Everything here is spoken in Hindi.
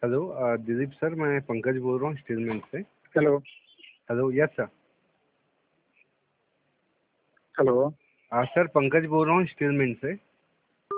हेलो दिलीप सर, मैं पंकज बोल रहा हूँ स्टीलमेंट से। Hello. Hello, yes sir. Hello. Sir Pankaj बोल रहा हूँ स्टीलमेंट से।